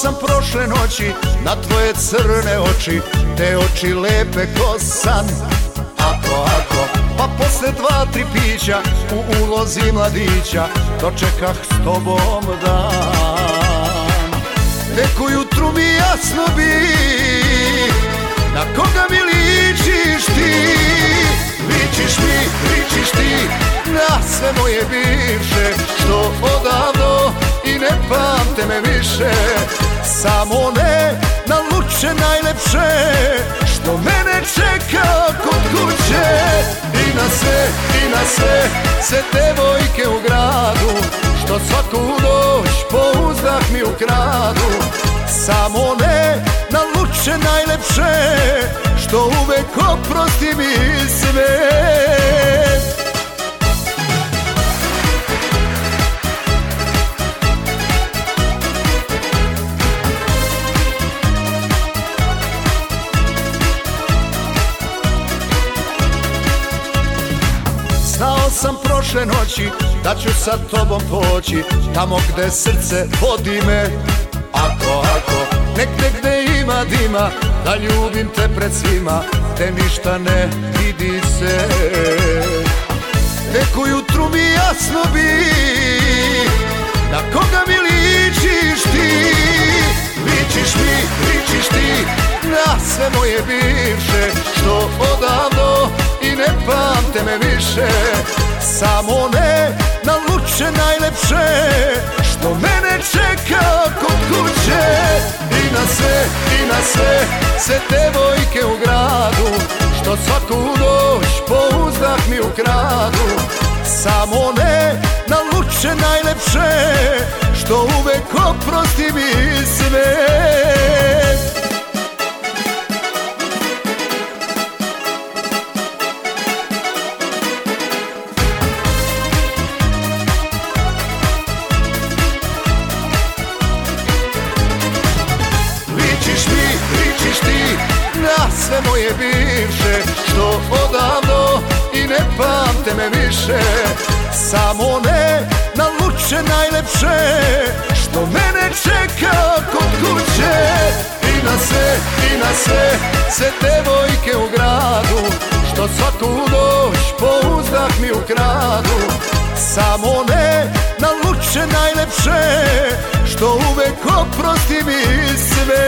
sam prošle noći na tvoje crne oči, te oči lepe ko san. Ako, pa posle 2-3 pića u ulozi mladića dočekah s tobom dan. Tek ujutru mi jasno bi na koga mi ličiš ti. Ličiš ti na sve moje bivše, što odavno i ne pamte me više. Samo ne na luče najlepše, što mene čeka kod kuće. I na sve devojke u gradu, što svaku noć po uzdah mi ukradu. Samo ne na luče najlepše, što uvek oprosti mi sve. Znao sam prošle noći da ću sa tobom poći tamo gde srce vodi me. Ako, negde gde ima dima, da ljubim te pred svima, te ništa ne vidi se. Tek ujutru mi jasno bi na koga mi ličiš ti. Ličiš ti na sve moje bivše, što odavno i ne pamte me više. Samo ne na luče najlepše, što mene čeka kod kuće. I na sve devojke u gradu, što svaku noć po uzdah mi ukradu. Samo ne na luče najlepše, što uvek oprosti mi sve. Ličiš ti na sve moje bivše, što odavno i ne pamte me više. Samo ne na luče najlepše, što mene čeka kod kuće. I na sve devojke u gradu, što svaku noć po uzdah mi ukradu. Samo ne na luče najlepše, što uvek oprosti mi sve.